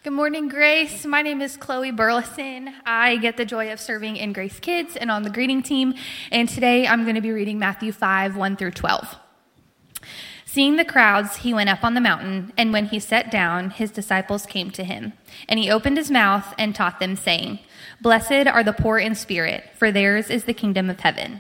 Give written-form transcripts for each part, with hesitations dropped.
Good morning, Grace. My name is Chloe Burleson. I get the joy of serving in Grace Kids and on the greeting team. And today I'm going to be reading Matthew 5, 1 through 12. Seeing the crowds, he went up on the mountain, and when he sat down, his disciples came to him. And he opened his mouth and taught them, saying, "Blessed are the poor in spirit, for theirs is the kingdom of heaven.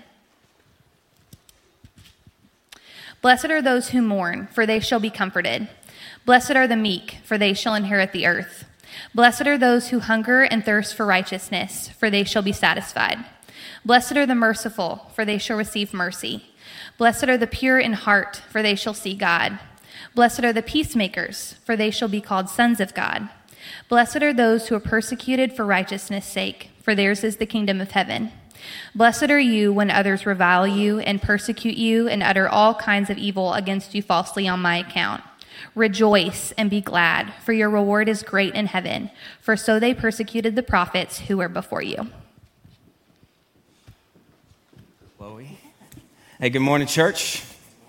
Blessed are those who mourn, for they shall be comforted. Blessed are the meek, for they shall inherit the earth. Blessed are those who hunger and thirst for righteousness, for they shall be satisfied. Blessed are the merciful, for they shall receive mercy. Blessed are the pure in heart, for they shall see God. Blessed are the peacemakers, for they shall be called sons of God. Blessed are those who are persecuted for righteousness' sake, for theirs is the kingdom of heaven. Blessed are you when others revile you and persecute you and utter all kinds of evil against you falsely on my account. Rejoice and be glad, for your reward is great in heaven, for so they persecuted the prophets who were before you." Chloe. Hey, good morning, church.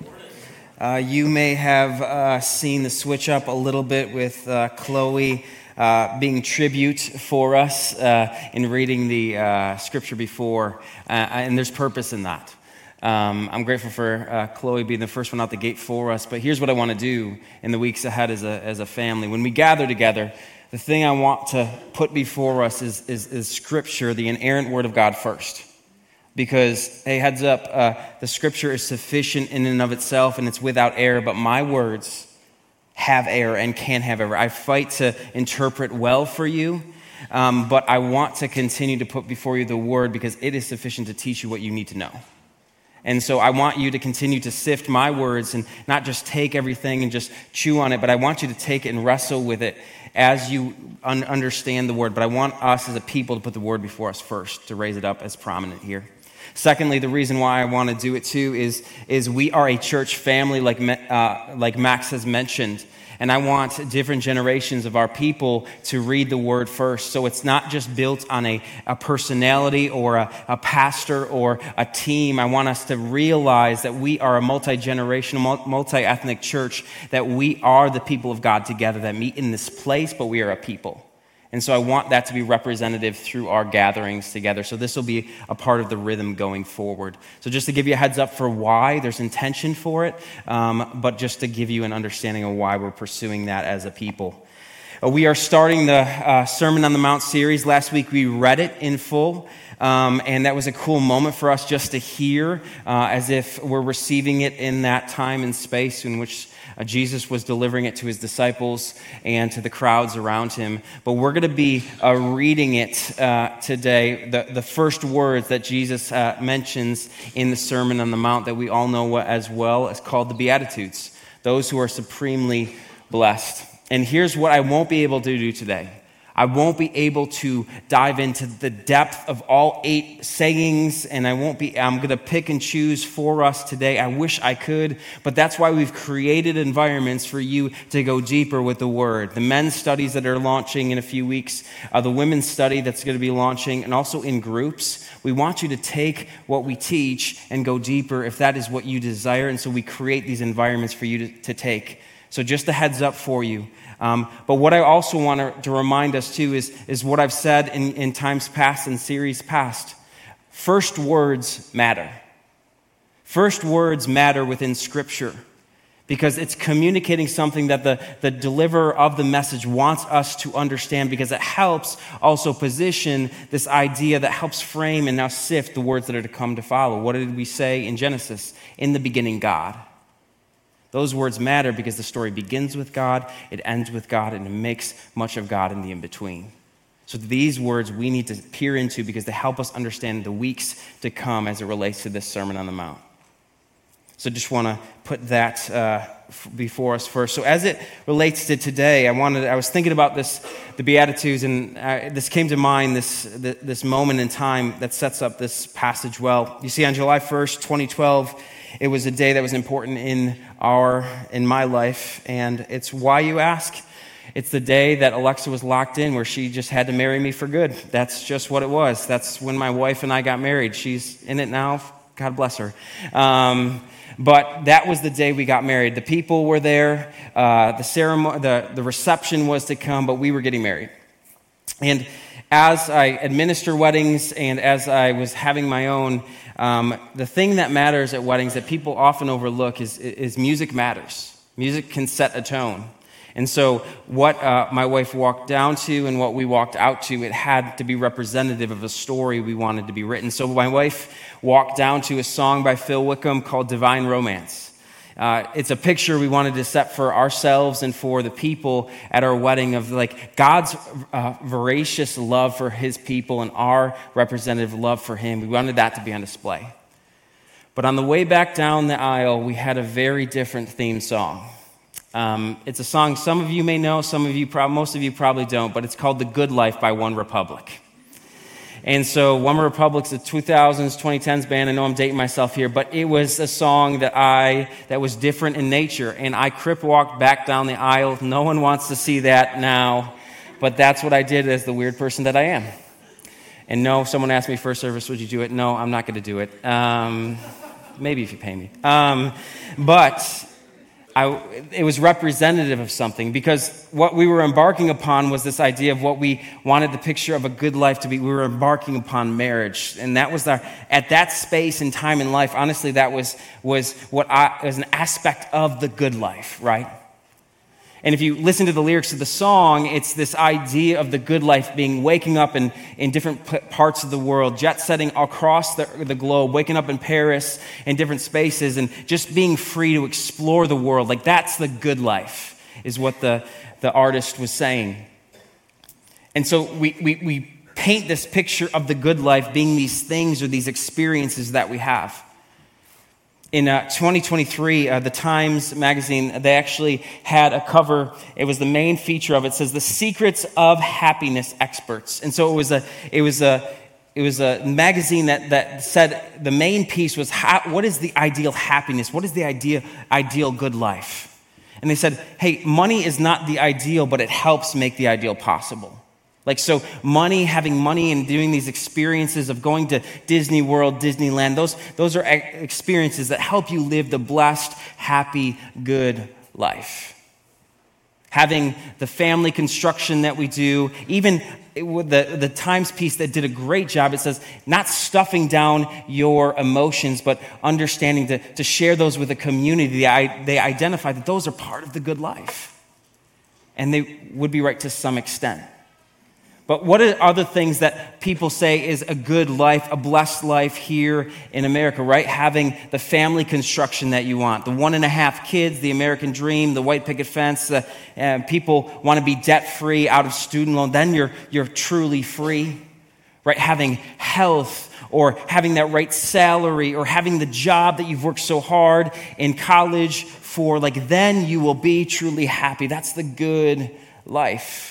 You may have seen the switch up a little bit with Chloe being tribute for us in reading the scripture before, and there's purpose in that. I'm grateful for Chloe being the first one out the gate for us, but here's what I want to do in the weeks ahead as a family. When we gather together, the thing I want to put before us is Scripture, the inerrant Word of God first. Because, hey, heads up, the Scripture is sufficient in and of itself, and it's without error, but my words have error and can have error. I fight to interpret well for you, but I want to continue to put before you the Word because it is sufficient to teach you what you need to know. And so I want you to continue to sift my words and not just take everything and just chew on it, but I want you to take it and wrestle with it as you understand the Word. But I want us as a people to put the Word before us first, to raise it up as prominent here. Secondly, the reason why I want to do it too is we are a church family like Max has mentioned. And I want different generations of our people to read the Word first. So it's not just built on a personality or a pastor or a team. I want us to realize that we are a multi-generational, multi-ethnic church, that we are the people of God together that meet in this place, but we are a people. And so I want that to be representative through our gatherings together. So this will be a part of the rhythm going forward. So just to give you a heads up for why, there's intention for it, but just to give you an understanding of why we're pursuing that as a people. We are starting the Sermon on the Mount series. Last week we read it in full, and that was a cool moment for us just to hear as if we're receiving it in that time and space in which Jesus was delivering it to his disciples and to the crowds around him. But we're going to be reading it today, the first words that Jesus mentions in the Sermon on the Mount that we all know as well as called the Beatitudes, those who are supremely blessed. And here's what I won't be able to do today. I won't be able to dive into the depth of all 8 sayings, and I'm going to pick and choose for us today. I wish I could, but that's why we've created environments for you to go deeper with the Word. The men's studies that are launching in a few weeks, the women's study that's going to be launching, and also in groups. We want you to take what we teach and go deeper if that is what you desire, and so we create these environments for you to take. So just a heads up for you. But what I also want to remind us too is what I've said in times past and series past. First words matter. First words matter within Scripture because it's communicating something that the deliverer of the message wants us to understand, because it helps also position this idea that helps frame and now sift the words that are to come to follow. What did we say in Genesis? In the beginning, God. Those words matter because the story begins with God, it ends with God, and it makes much of God in the in-between. So these words we need to peer into because they help us understand the weeks to come as it relates to this Sermon on the Mount. So just want to put that before us first. So as it relates to today, I was thinking about the Beatitudes, and this came to mind, this moment in time that sets up this passage well. You see, on July 1st, 2012, it was a day that was important in my life, and it's why you ask. It's the day that Alexa was locked in, where she just had to marry me for good. That's just what it was. That's when my wife and I got married. She's in it now God bless her. But that was the day we got married. The people were there. The ceremony, the reception was to come, but we were getting married. And as I administer weddings and as I was having my own, the thing that matters at weddings that people often overlook is music matters. Music can set a tone. And so what my wife walked down to and what we walked out to, it had to be representative of a story we wanted to be written. So my wife walked down to a song by Phil Wickham called Divine Romance. It's a picture we wanted to set for ourselves and for the people at our wedding of like God's voracious love for his people and our representative love for him. We wanted that to be on display. But on the way back down the aisle, we had a very different theme song. It's a song some of you may know, most of you probably don't, but it's called The Good Life by One Republic. And so One Republic's a 2000s, 2010s band. I know I'm dating myself here, but it was a song that was different in nature. And I crip walked back down the aisle. No one wants to see that now, but that's what I did as the weird person that I am. And no, if someone asked me first service, would you do it? No, I'm not going to do it. Maybe if you pay me. But it was representative of something, because what we were embarking upon was this idea of what we wanted the picture of a good life to be. We were embarking upon marriage, and that was at that space and time in life. Honestly, that was an aspect of the good life, right? And if you listen to the lyrics of the song, it's this idea of the good life being waking up in different parts of the world, jet setting across the globe, waking up in Paris in different spaces, and just being free to explore the world. Like that's the good life, is what the artist was saying. And so we paint this picture of the good life being these things or these experiences that we have. In 2023, the Times magazine, they actually had a cover. It was the main feature of it. It says, "The Secrets of Happiness Experts." And so it was a magazine that said the main piece was, what is the ideal happiness? What is the ideal good life? And they said, hey, money is not the ideal, but it helps make the ideal possible. Like, so having money and doing these experiences of going to Disney World, Disneyland, those are experiences that help you live the blessed, happy, good life. Having the family construction that we do, even with the Times piece that did a great job, it says not stuffing down your emotions, but understanding to share those with a community. They identify that those are part of the good life. And they would be right to some extent. But what are other things that people say is a good life, a blessed life here in America, right? Having the family construction that you want, the 1.5 kids, the American dream, the white picket fence. People want to be debt-free, out of student loan. Then you're truly free, right? Having health, or having that right salary, or having the job that you've worked so hard in college for. Like, then you will be truly happy. That's the good life.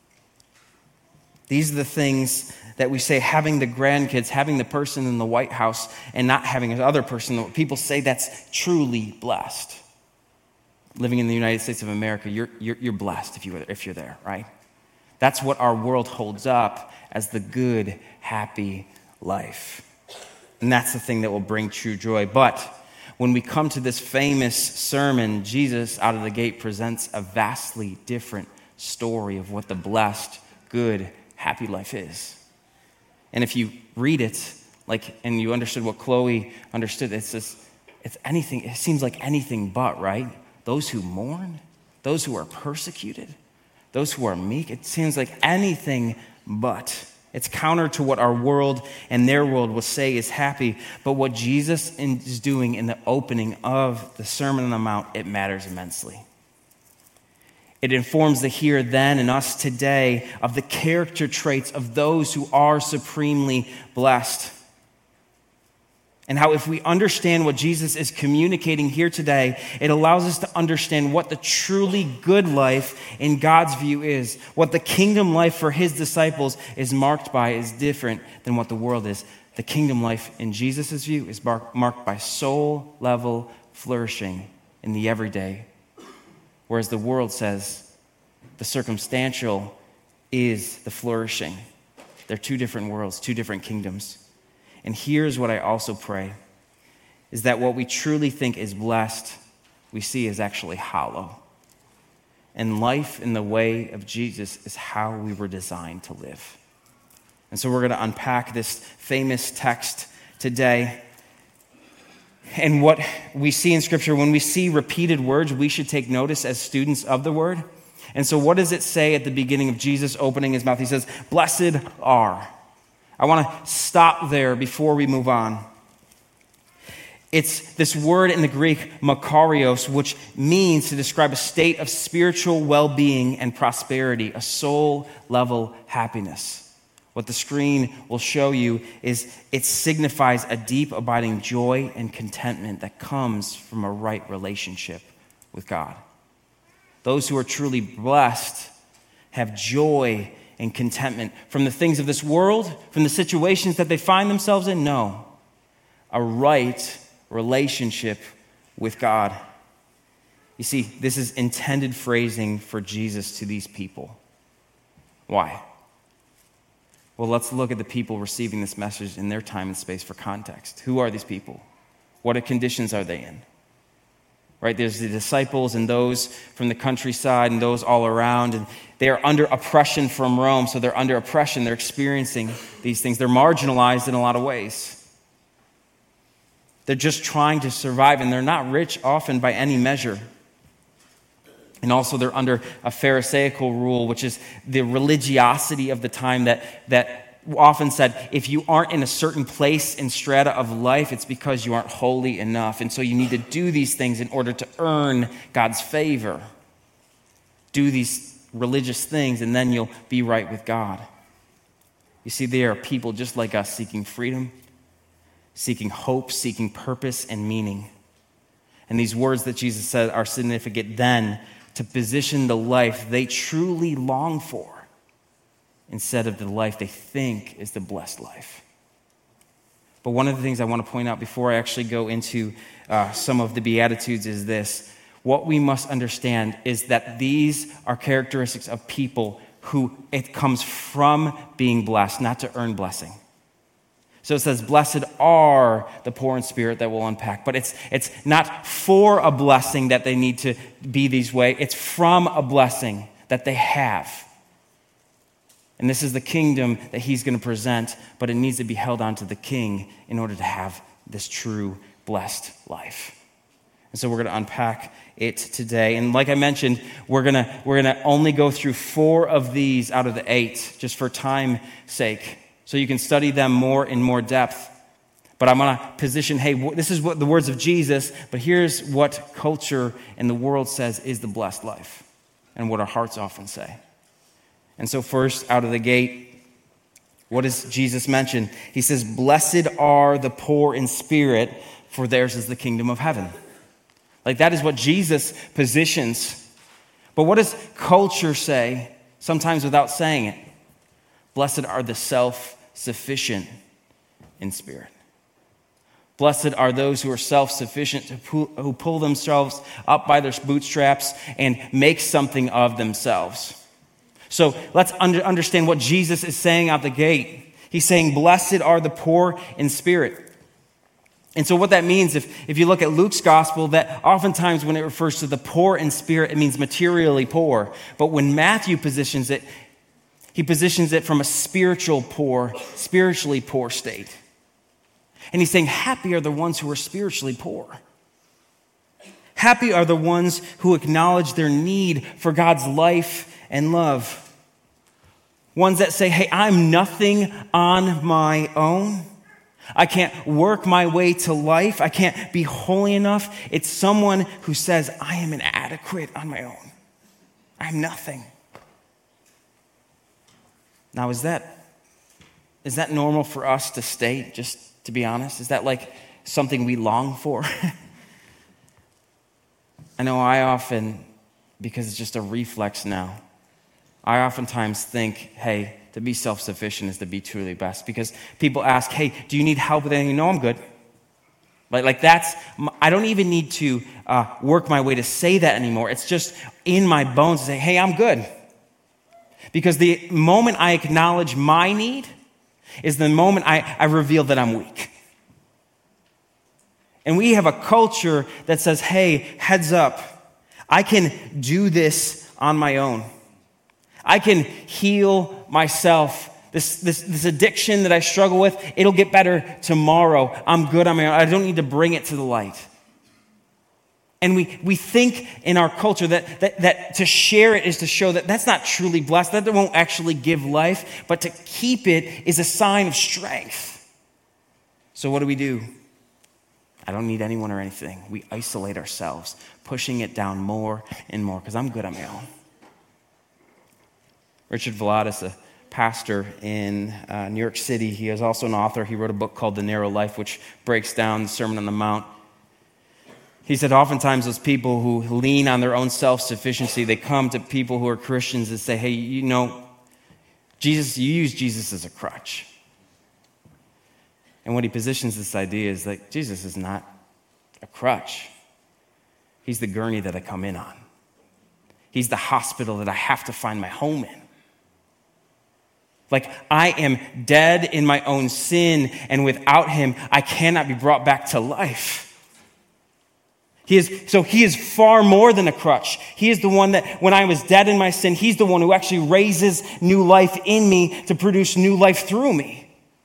These are the things that we say, having the grandkids, having the person in the White House, and not having another person. People say that's truly blessed. Living in the United States of America, you're blessed if you're there, right? That's what our world holds up as the good, happy life. And that's the thing that will bring true joy. But when we come to this famous sermon, Jesus out of the gate presents a vastly different story of what the blessed, good, happy life is. And if you read it, and you understood what Chloe understood, it's anything. It seems like anything but, right? Those who mourn, those who are persecuted, those who are meek. It seems like anything but. It's counter to what our world and their world will say is happy. But what Jesus is doing in the opening of the Sermon on the Mount, it matters immensely. It informs the here, then, and us today of the character traits of those who are supremely blessed. And how if we understand what Jesus is communicating here today, it allows us to understand what the truly good life in God's view is. What the kingdom life for his disciples is marked by is different than what the world is. The kingdom life in Jesus' view is marked by soul-level flourishing in the everyday. Whereas the world says the circumstantial is the flourishing. They're two different worlds, two different kingdoms. And here's what I also pray. is that what we truly think is blessed, we see is actually hollow. And life in the way of Jesus is how we were designed to live. And so we're going to unpack this famous text today. And what we see in Scripture, when we see repeated words, we should take notice as students of the Word. And so what does it say at the beginning of Jesus opening his mouth? He says, "Blessed are." I want to stop there before we move on. It's this word in the Greek, makarios, which means to describe a state of spiritual well-being and prosperity, a soul-level happiness. What the screen will show you is it signifies a deep, abiding joy and contentment that comes from a right relationship with God. Those who are truly blessed have joy and contentment from the things of this world, from the situations that they find themselves in. No, a right relationship with God. You see, this is intended phrasing for Jesus to these people. Why? Well, let's look at the people receiving this message in their time and space for context. Who are these people? What conditions are they in? Right, there's the disciples and those from the countryside and those all around, and they are under oppression from Rome, so they're under oppression, they're experiencing these things. They're marginalized in a lot of ways. They're just trying to survive, and they're not rich often by any measure. And also they're under a Pharisaical rule, which is the religiosity of the time that often said, if you aren't in a certain place in strata of life, it's because you aren't holy enough. And so you need to do these things in order to earn God's favor. Do these religious things, and then you'll be right with God. You see, they are people just like us, seeking freedom, seeking hope, seeking purpose and meaning. And these words that Jesus said are significant then to position the life they truly long for instead of the life they think is the blessed life. But one of the things I want to point out before I actually go into some of the Beatitudes is this. What we must understand is that these are characteristics of people who it comes from being blessed, not to earn blessing. So it says, "Blessed are the poor in spirit," that we'll unpack. But it's not for a blessing that they need to be these way. It's from a blessing that they have. And this is the kingdom that he's going to present, but it needs to be held on to the king in order to have this true blessed life. And so we're going to unpack it today. And like I mentioned, we're going to only go through 4 of these out of the 8, just for time's sake, so you can study them more in more depth. But I'm going to position, hey, this is what the words of Jesus, but here's what culture and the world says is the blessed life, and what our hearts often say. And so first, out of the gate, what does Jesus mention? He says, "Blessed are the poor in spirit, for theirs is the kingdom of heaven." Like, that is what Jesus positions. But what does culture say, sometimes without saying it? Blessed are the self-sufficient in spirit. Blessed are those who are self-sufficient, who pull themselves up by their bootstraps and make something of themselves. So let's understand what Jesus is saying out the gate. He's saying, blessed are the poor in spirit. And so what that means, if you look at Luke's gospel, that oftentimes when it refers to the poor in spirit, it means materially poor. But when Matthew positions it, he positions it from a spiritually poor state. And he's saying, happy are the ones who are spiritually poor. Happy are the ones who acknowledge their need for God's life and love. Ones that say, hey, I'm nothing on my own. I can't work my way to life. I can't be holy enough. It's someone who says, I am inadequate on my own. I'm nothing. Now, is that normal for us to state, just to be honest? Is that like something we long for? I know I often, because it's just a reflex now, I oftentimes think, hey, to be self-sufficient is to be truly best. Because people ask, hey, do you need help with anything? No, I'm good. Like that's, I don't even need to work my way to say that anymore. It's just in my bones to say, hey, I'm good. Because the moment I acknowledge my need is the moment I reveal that I'm weak. And we have a culture that says, hey, heads up, I can do this on my own. I can heal myself. This addiction that I struggle with, it'll get better tomorrow. I'm good on my own. I don't need to bring it to the light. And we think in our culture that to share it is to show that that's not truly blessed, that won't actually give life, but to keep it is a sign of strength. So what do? I don't need anyone or anything. We isolate ourselves, pushing it down more and more because I'm good on my own. Richard Vladas, a pastor in New York City, he is also an author. He wrote a book called The Narrow Life, which breaks down the Sermon on the Mount. He said oftentimes those people who lean on their own self-sufficiency, they come to people who are Christians and say, hey, Jesus, you use Jesus as a crutch. And what he positions this idea is that Jesus is not a crutch. He's the gurney that I come in on. He's the hospital that I have to find my home in. Like, I am dead in my own sin, and without him, I cannot be brought back to life. He is far more than a crutch. He is the one that, when I was dead in my sin, he's the one who actually raises new life in me to produce new life through me.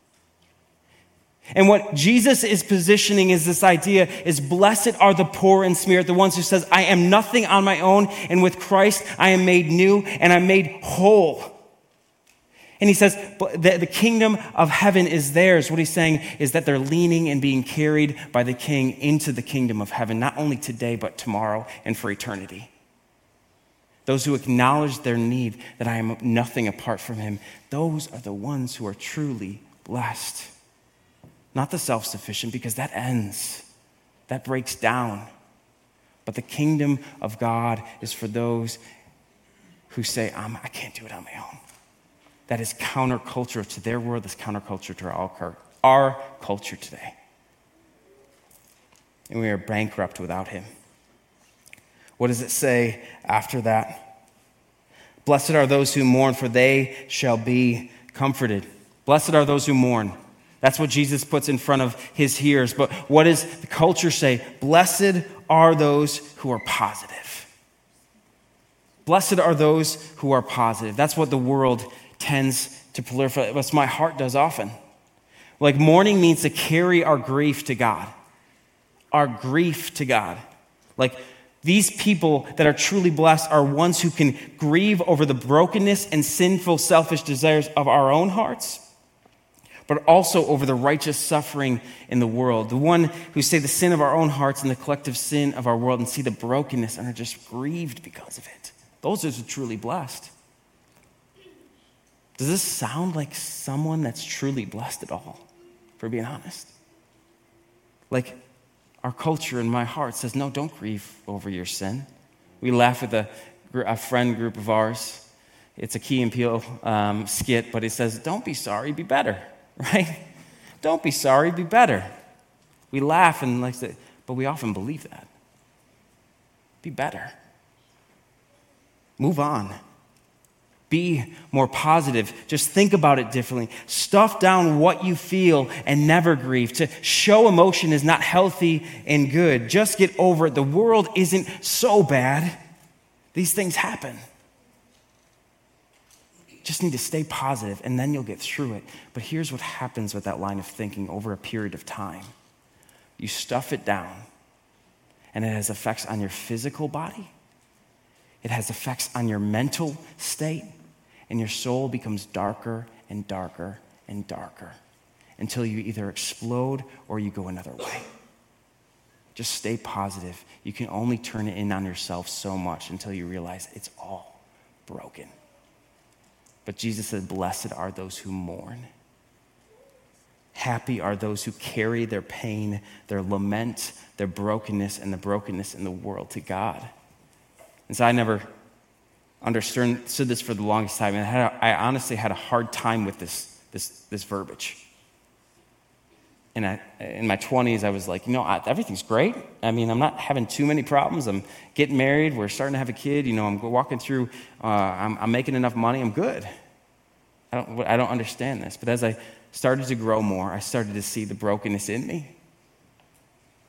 And what Jesus is positioning is this idea is blessed are the poor in spirit, the ones who says, I am nothing on my own, and with Christ I am made new and I'm made whole. And he says, the kingdom of heaven is theirs. What he's saying is that they're leaning and being carried by the King into the kingdom of heaven, not only today, but tomorrow and for eternity. Those who acknowledge their need, that I am nothing apart from him, those are the ones who are truly blessed. Not the self-sufficient, because that ends. That breaks down. But the kingdom of God is for those who say, I can't do it on my own. That is counterculture to their world, that's counterculture to our culture today. And we are bankrupt without him. What does it say after that? Blessed are those who mourn, for they shall be comforted. Blessed are those who mourn. That's what Jesus puts in front of his hearers. But what does the culture say? Blessed are those who are positive. Blessed are those who are positive. That's what the world tends to proliferate. What my heart does often. Like, mourning means to carry our grief to God. Our grief to God. Like, these people that are truly blessed are ones who can grieve over the brokenness and sinful, selfish desires of our own hearts, but also over the righteous suffering in the world. The one who say the sin of our own hearts and the collective sin of our world and see the brokenness and are just grieved because of it. Those are truly blessed. Does this sound like someone that's truly blessed at all, for being honest? Like, our culture in my heart says, no, don't grieve over your sin. We laugh with a friend group of ours. It's a Key and Peele skit, but it says, don't be sorry, be better, right? Don't be sorry, be better. We laugh and like say, but we often believe that. Be better. Move on. Be more positive. Just think about it differently. Stuff down what you feel and never grieve. To show emotion is not healthy and good. Just get over it. The world isn't so bad. These things happen. Just need to stay positive, and then you'll get through it. But here's what happens with that line of thinking over a period of time. You stuff it down, and it has effects on your physical body. It has effects on your mental state. And your soul becomes darker and darker and darker until you either explode or you go another way. Just stay positive. You can only turn it in on yourself so much until you realize it's all broken. But Jesus said, blessed are those who mourn. Happy are those who carry their pain, their lament, their brokenness, and the brokenness in the world to God. And so I never understood this for the longest time, and I honestly had a hard time with this verbiage. And in my 20s, I was like, everything's great. I mean, I'm not having too many problems. I'm getting married. We're starting to have a kid. I'm walking through. I'm making enough money. I'm good. I don't understand this. But as I started to grow more, I started to see the brokenness in me.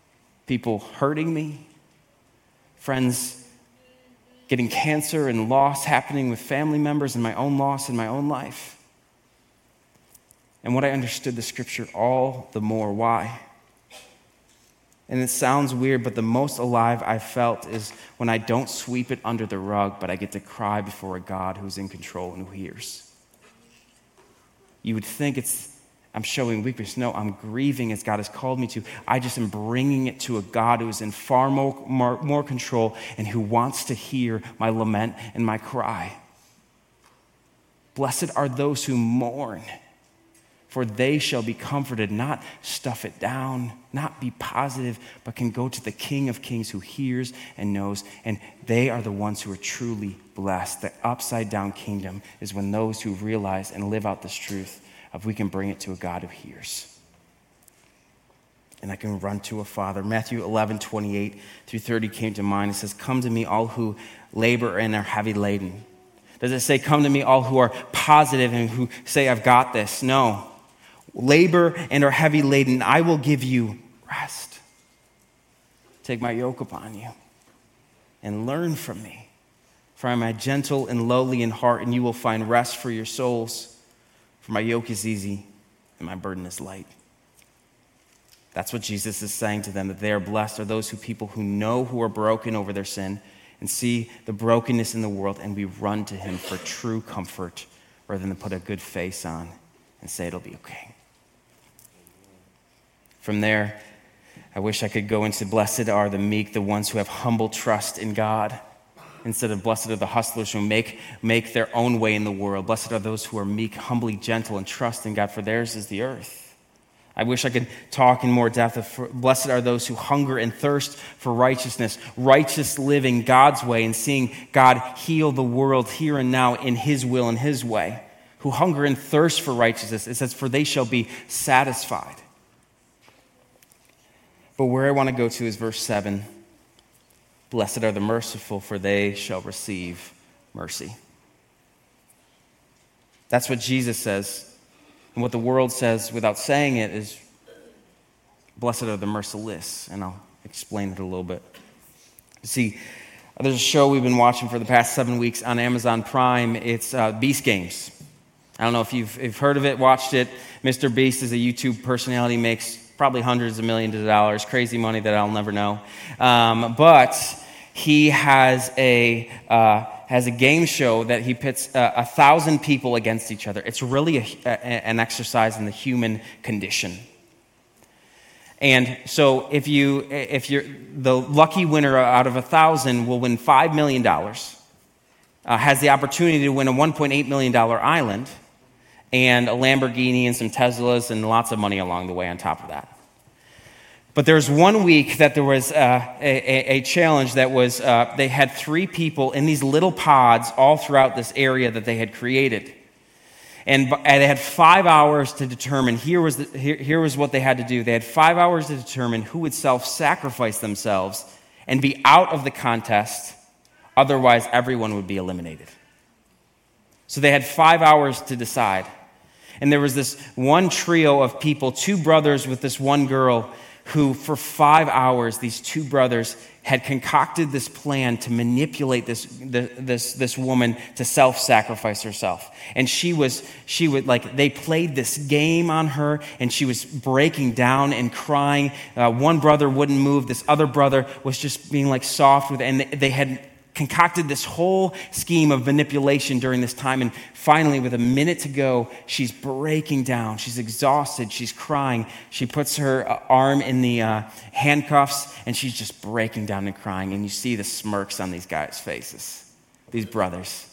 people hurting me, friends getting cancer and loss happening with family members, and my own loss in my own life. And what I understood the scripture all the more. Why? And it sounds weird, but the most alive I felt is when I don't sweep it under the rug, but I get to cry before a God who's in control and who hears. You would think I'm showing weakness. No, I'm grieving as God has called me to. I just am bringing it to a God who is in far more control and who wants to hear my lament and my cry. Blessed are those who mourn, for they shall be comforted. Not stuff it down, not be positive, but can go to the King of Kings who hears and knows. And they are the ones who are truly blessed. The upside down kingdom is when those who realize and live out this truth of we can bring it to a God who hears. And I can run to a Father. Matthew 11:28-30 came to mind. It says, "Come to me, all who labor and are heavy laden." Does it say, "Come to me, all who are positive and who say, I've got this"? No. Labor and are heavy laden, I will give you rest. Take my yoke upon you and learn from me. For I am gentle and lowly in heart, and you will find rest for your souls. For my yoke is easy and my burden is light. That's what Jesus is saying to them, that they are blessed are those people who know who are broken over their sin and see the brokenness in the world, and we run to him for true comfort rather than to put a good face on and say it'll be okay. From there, I wish I could go into blessed are the meek, the ones who have humble trust in God, instead of blessed are the hustlers who make their own way in the world. Blessed are those who are meek, humbly gentle, and trust in God, for theirs is the earth. I wish I could talk in more depth of blessed are those who hunger and thirst for righteousness, righteous living God's way, and seeing God heal the world here and now in his will and his way. Who hunger and thirst for righteousness. It says, for they shall be satisfied. But where I want to go to is verse 7. Blessed are the merciful, for they shall receive mercy. That's what Jesus says. And what the world says without saying it is, blessed are the merciless. And I'll explain it a little bit. See, there's a show we've been watching for the past 7 weeks on Amazon Prime. It's Beast Games. I don't know if you've heard of it, watched it. Mr. Beast is a YouTube personality, makes probably hundreds of millions of dollars, crazy money that I'll never know. But he has a game show that he pits 1,000 people against each other. It's really an exercise in the human condition. And so if you're the lucky winner out of 1,000 will win $5 million, has the opportunity to win a $1.8 million island, and a Lamborghini and some Teslas and lots of money along the way on top of that. But there's 1 week that there was a challenge that was, they had 3 people in these little pods all throughout this area that they had created. And they had 5 hours to determine, here was what they had to do. They had 5 hours to determine who would self-sacrifice themselves and be out of the contest. Otherwise, everyone would be eliminated. So they had 5 hours to decide. And there was this one trio of people, 2 brothers with this one girl, who for 5 hours, these 2 brothers had concocted this plan to manipulate this woman to self-sacrifice herself. And they played this game on her, and she was breaking down and crying. One brother wouldn't move. This other brother was just being soft with it. And they had concocted this whole scheme of manipulation during this time. And finally, with a minute to go, she's breaking down. She's exhausted. She's crying. She puts her arm in the handcuffs, and she's just breaking down and crying. And you see the smirks on these guys' faces, these brothers.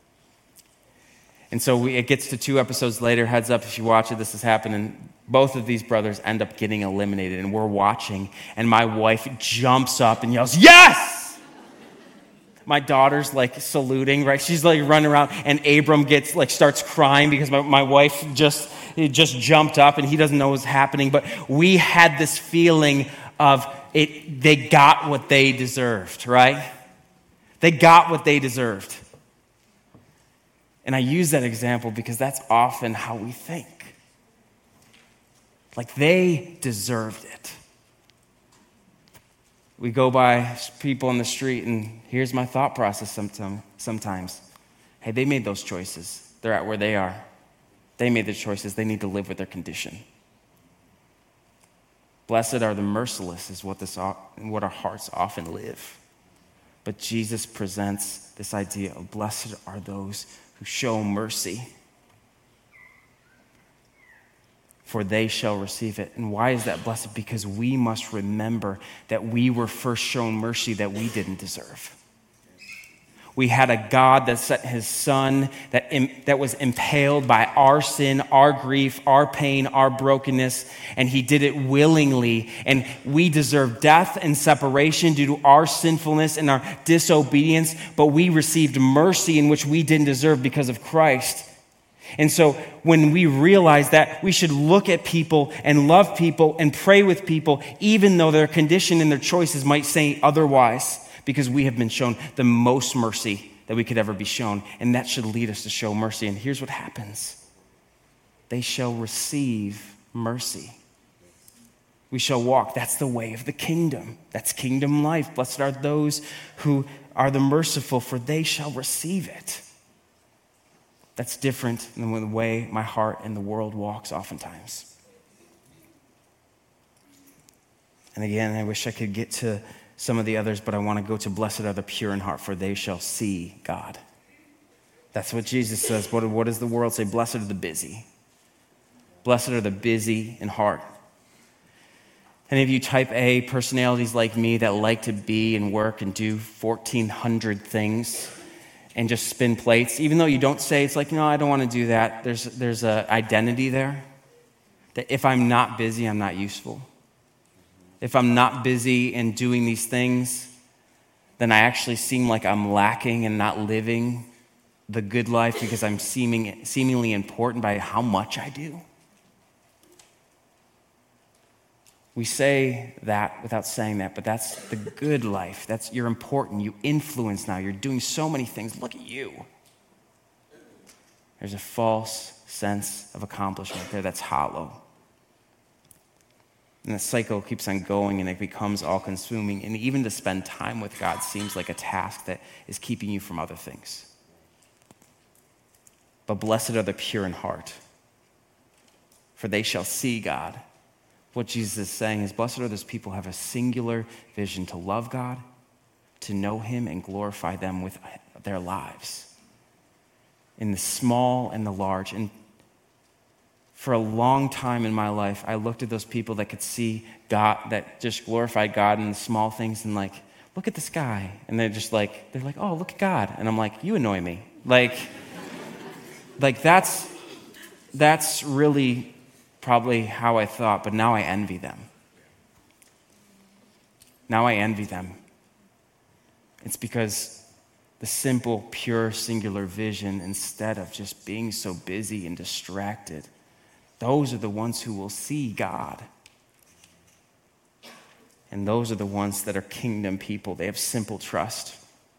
And so it gets to 2 episodes later. Heads up, if you watch it, this has happened. And both of these brothers end up getting eliminated. And we're watching, and my wife jumps up and yells, "Yes!" My daughter's saluting, right? She's running around, and Abram starts crying because my wife just jumped up and he doesn't know what's happening. But we had this feeling of it. They got what they deserved, right? They got what they deserved. And I use that example because that's often how we think. They deserved it. We go by people on the street, and here's my thought process sometimes. Hey, they made those choices. They're at where they are. They made the choices. They need to live with their condition. Blessed are the merciless is what our hearts often live. But Jesus presents this idea of blessed are those who show mercy, for they shall receive it. And why is that blessed? Because we must remember that we were first shown mercy that we didn't deserve. We had a God that sent his son that was impaled by our sin, our grief, our pain, our brokenness, and he did it willingly. And we deserve death and separation due to our sinfulness and our disobedience, but we received mercy in which we didn't deserve because of Christ. And so when we realize that, we should look at people and love people and pray with people, even though their condition and their choices might say otherwise, because we have been shown the most mercy that we could ever be shown. And that should lead us to show mercy. And here's what happens. They shall receive mercy. We shall walk. That's the way of the kingdom. That's kingdom life. Blessed are those who are the merciful, for they shall receive it. That's different than the way my heart and the world walks oftentimes. And again, I wish I could get to some of the others, but I want to go to blessed are the pure in heart, for they shall see God. That's what Jesus says. What does the world say? Blessed are the busy. Blessed are the busy in heart. Any of you type A personalities like me that like to be and work and do 1,400 things and just spin plates, even though you don't say, it's like, no, I don't want to do that. There's an identity there that if I'm not busy, I'm not useful. If I'm not busy and doing these things, then I actually seem like I'm lacking and not living the good life because I'm seemingly important by how much I do. We say that without saying that, but that's the good life. You're important. You influence now. You're doing so many things. Look at you. There's a false sense of accomplishment there that's hollow. And the cycle keeps on going, and it becomes all-consuming. And even to spend time with God seems like a task that is keeping you from other things. But blessed are the pure in heart, for they shall see God. What Jesus is saying is, blessed are those people who have a singular vision to love God, to know him, and glorify them with their lives, in the small and the large. And for a long time in my life, I looked at those people that could see God, that just glorified God in the small things, and like, look at this guy. And they're like, oh, look at God. And I'm like, you annoy me. Like that's really probably how I thought, but now I envy them. Now I envy them. It's because the simple, pure, singular vision, instead of just being so busy and distracted, those are the ones who will see God. And those are the ones that are kingdom people. They have simple trust.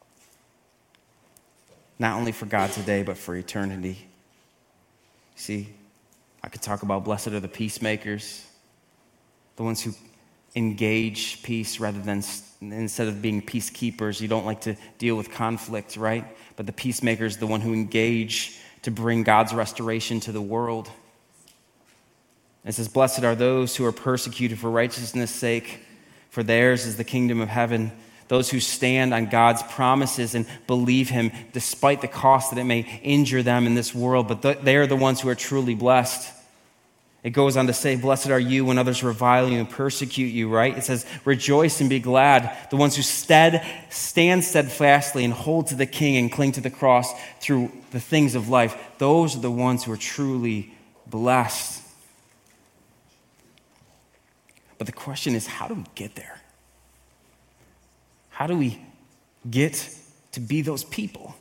Not only for God today, but for eternity. See, I could talk about blessed are the peacemakers, the ones who engage peace rather than, instead of being peacekeepers, you don't like to deal with conflict, right? But the peacemaker is the one who engage to bring God's restoration to the world. It says, blessed are those who are persecuted for righteousness' sake, for theirs is the kingdom of heaven. Those who stand on God's promises and believe him despite the cost that it may injure them in this world, but they are the ones who are truly blessed. It goes on to say, blessed are you when others revile you and persecute you, right? It says, rejoice and be glad. The ones who stand steadfastly and hold to the King and cling to the cross through the things of life. Those are the ones who are truly blessed. But the question is, how do we get there? How do we get to be those people?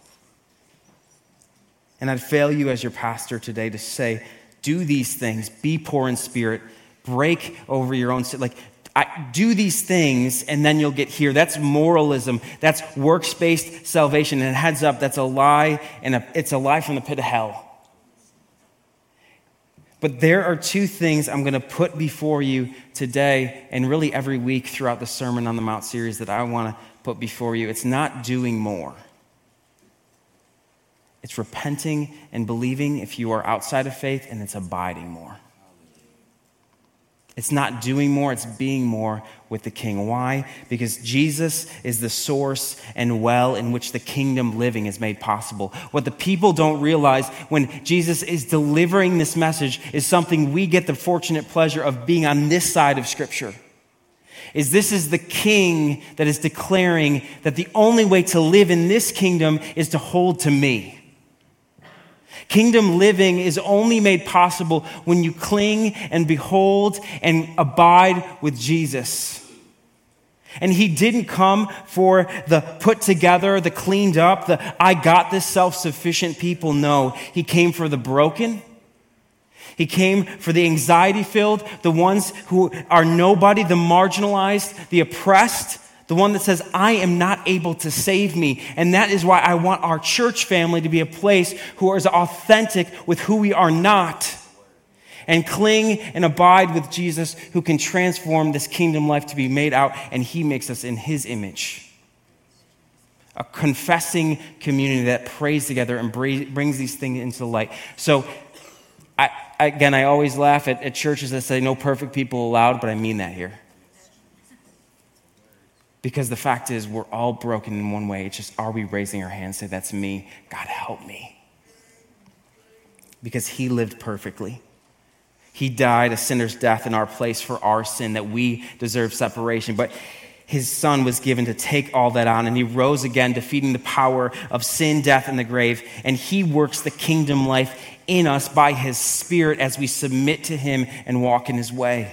And I'd fail you as your pastor today to say, do these things, be poor in spirit, break over your own sin. Do these things and then you'll get here. That's moralism. That's works-based salvation. And heads up, that's a lie, and it's a lie from the pit of hell. But there are two things I'm going to put before you today and really every week throughout the Sermon on the Mount series that I want to put before you. It's not doing more. It's repenting and believing if you are outside of faith, and it's abiding more. It's not doing more, it's being more with the King. Why? Because Jesus is the source and well in which the kingdom living is made possible. What the people don't realize when Jesus is delivering this message is something we get the fortunate pleasure of being on this side of Scripture. This is the King that is declaring that the only way to live in this kingdom is to hold to me. Kingdom living is only made possible when you cling and behold and abide with Jesus. And he didn't come for the put together, the cleaned up, the I got this self-sufficient people. No, he came for the broken. He came for the anxiety-filled, the ones who are nobody, the marginalized, the oppressed. The one that says, I am not able to save me. And that is why I want our church family to be a place who is authentic with who we are not. And cling and abide with Jesus, who can transform this kingdom life to be made out. And he makes us in his image. A confessing community that prays together and brings these things into the light. So, I always laugh at churches that say no perfect people allowed, but I mean that here. Because the fact is, we're all broken in one way. It's just, are we raising our hands, say, that's me, God help me. Because he lived perfectly. He died a sinner's death in our place for our sin, that we deserve separation. But his son was given to take all that on, and he rose again, defeating the power of sin, death, and the grave. And he works the kingdom life in us by his Spirit as we submit to him and walk in his way.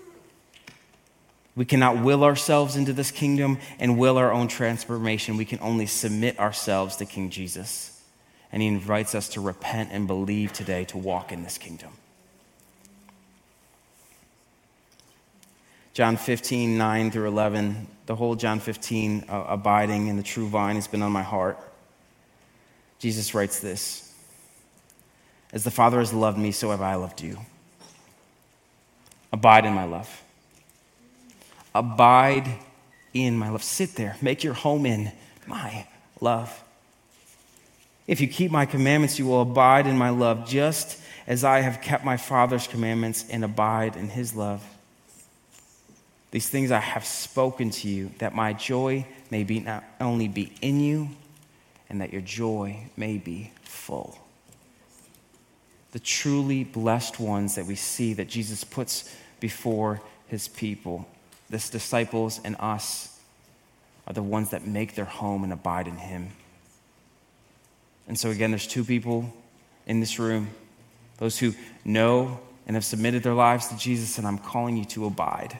We cannot will ourselves into this kingdom and will our own transformation. We can only submit ourselves to King Jesus. And he invites us to repent and believe today to walk in this kingdom. John 15, 9 through 11, the whole John 15, abiding in the true vine, has been on my heart. Jesus writes this: as the Father has loved me, so have I loved you. Abide in my love. Abide in my love. Sit there. Make your home in my love. If you keep my commandments, you will abide in my love, just as I have kept my Father's commandments and abide in his love. These things I have spoken to you, that my joy may be not only be in you, and that your joy may be full. The truly blessed ones that we see that Jesus puts before his people, the disciples and us, are the ones that make their home and abide in him. And so again, there's two people in this room, those who know and have submitted their lives to Jesus, and I'm calling you to abide.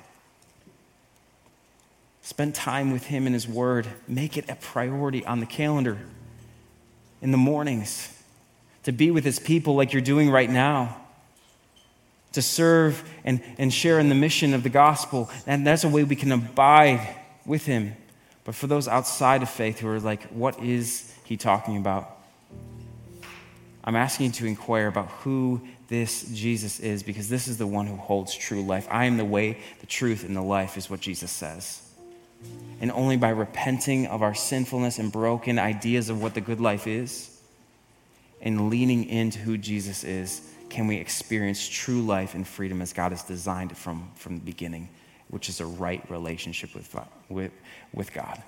Spend time with him in his word. Make it a priority on the calendar in the mornings, to be with his people like you're doing right now, to serve and share in the mission of the gospel. And that's a way we can abide with him. But for those outside of faith who are like, what is he talking about? I'm asking you to inquire about who this Jesus is, because this is the one who holds true life. I am the way, the truth, and the life, is what Jesus says. And only by repenting of our sinfulness and broken ideas of what the good life is, and leaning into who Jesus is, can we experience true life and freedom as God has designed it from the beginning, which is a right relationship with God.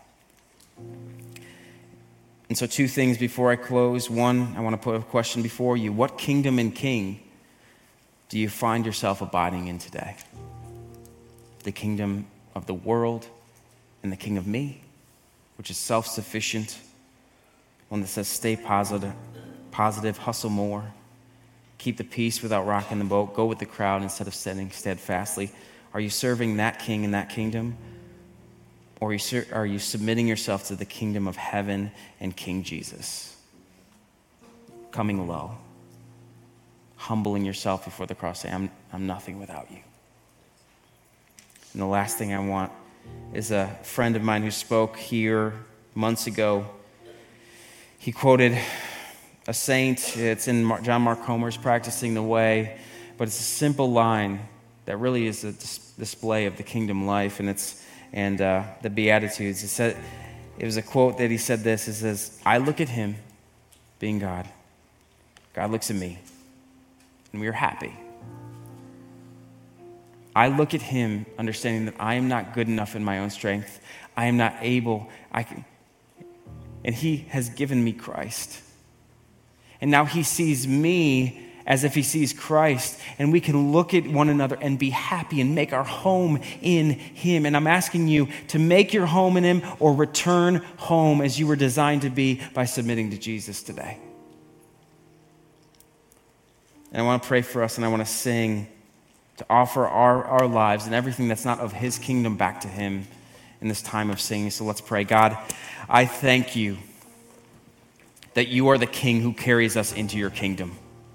And so two things before I close. One, I want to put a question before you. What kingdom and king do you find yourself abiding in today? The kingdom of the world and the king of me, which is self-sufficient, one that says stay positive, hustle more, keep the peace without rocking the boat, go with the crowd instead of standing steadfastly. Are you serving that king and that kingdom? Or are you submitting yourself to the kingdom of heaven and King Jesus? Coming low, humbling yourself before the cross, saying, I'm nothing without you. And the last thing I want is a friend of mine who spoke here months ago. He quoted a saint. It's in John Mark Comer's Practicing the Way. but it's a simple line that really is a display of the kingdom life, and the Beatitudes. It was a quote that he said this. It says, "I look at him, being God. God looks at me, and we are happy. I look at him, understanding that I am not good enough in my own strength. I am not able. And he has given me Christ. And now he sees me as if he sees Christ, and we can look at one another and be happy and make our home in him." And I'm asking you to make your home in him or return home as you were designed to be by submitting to Jesus today. And I want to pray for us, and I want to sing to offer our lives and everything that's not of his kingdom back to him in this time of singing. So let's pray. God, I thank you that you are the King who carries us into your kingdom.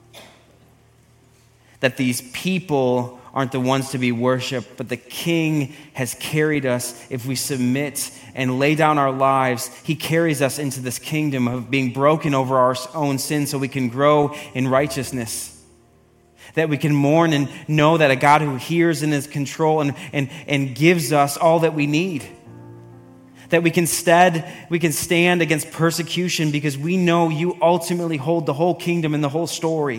That these people aren't the ones to be worshiped, but the King has carried us. If we submit and lay down our lives, he carries us into this kingdom of being broken over our own sin so we can grow in righteousness. That we can mourn and know that a God who hears and is in control and gives us all that we need. That we can stand against persecution because we know you ultimately hold the whole kingdom and the whole story.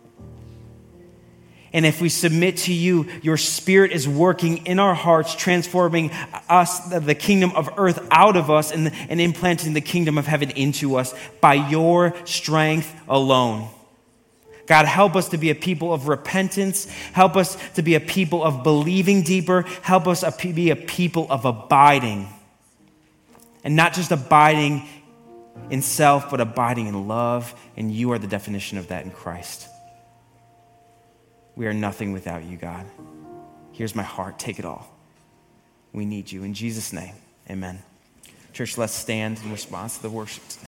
And if we submit to you, your Spirit is working in our hearts, transforming us, the kingdom of earth out of us and implanting the kingdom of heaven into us by your strength alone. God, help us to be a people of repentance. Help us to be a people of believing deeper. Help us to be a people of abiding. And not just abiding in self, but abiding in love. And you are the definition of that in Christ. We are nothing without you, God. Here's my heart. Take it all. We need you. In Jesus' name, amen. Church, let's stand in response to the worship.